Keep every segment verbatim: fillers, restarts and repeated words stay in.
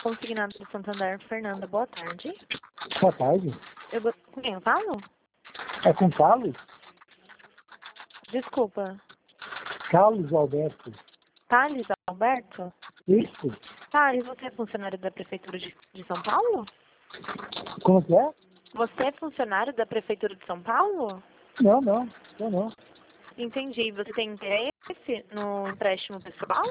Consignado do Santander, Fernanda, boa tarde. Boa tarde. Eu go- Com quem eu falo? É com Carlos? Desculpa. Carlos Alberto. Thales Alberto? Isso? Thales, você é funcionário da Prefeitura de, de São Paulo? Como que é? Você é funcionário da Prefeitura de São Paulo? Não, não. Eu não. Entendi. Você tem interesse no empréstimo pessoal?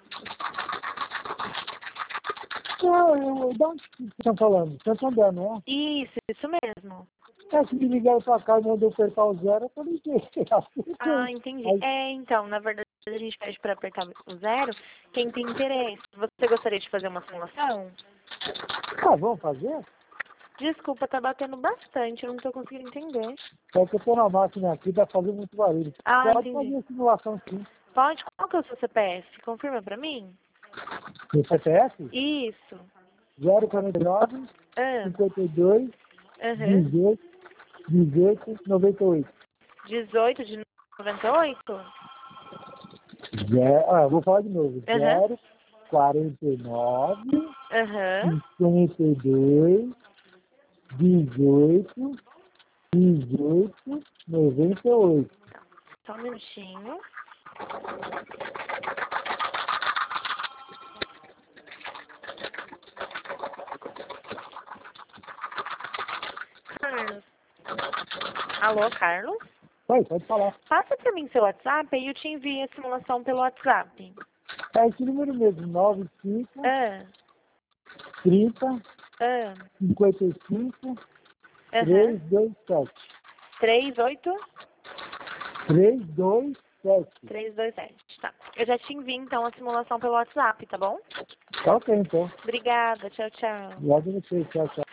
Não, eu, de onde que vocês estão falando? Santander, não é? Isso, isso mesmo. É que me ligaram pra cá e mandou apertar o zero, eu falei que Ah, entendi. Aí, É, então, na verdade, a gente pede para apertar o zero quem tem interesse. Você gostaria de fazer uma simulação? tá, vamos fazer? Desculpa, tá batendo bastante, eu não tô conseguindo entender. É que eu tô na máquina aqui, tá fazendo muito barulho. Ah, Pode entendi. fazer a simulação sim. Pode? Qual que é o seu C P F? Confirma pra mim? O C P F? Isso. zero quarenta e nove, Ah, cinquenta e dois, aham. dezoito, dezoito, noventa e oito. dezoito de noventa e oito? Zero, ah, vou falar de novo. Aham. zero, quarenta e nove, Aham. cinquenta e dois, dezoito, dezoito, noventa e oito. Só um minutinho. Carlos. Alô, Carlos? Oi, pode falar. Passa pra mim seu WhatsApp e eu te envio a simulação pelo WhatsApp. É esse número mesmo, nove cinco, Ah, trinta, ah, cinquenta e cinco, aham. trezentos e vinte e sete. três oito trezentos e vinte e sete. três dois sete. Tá. Eu já te envio então a simulação pelo WhatsApp, tá bom? Tá ok, então. Obrigada. Tchau, tchau. Logo no tchau, tchau.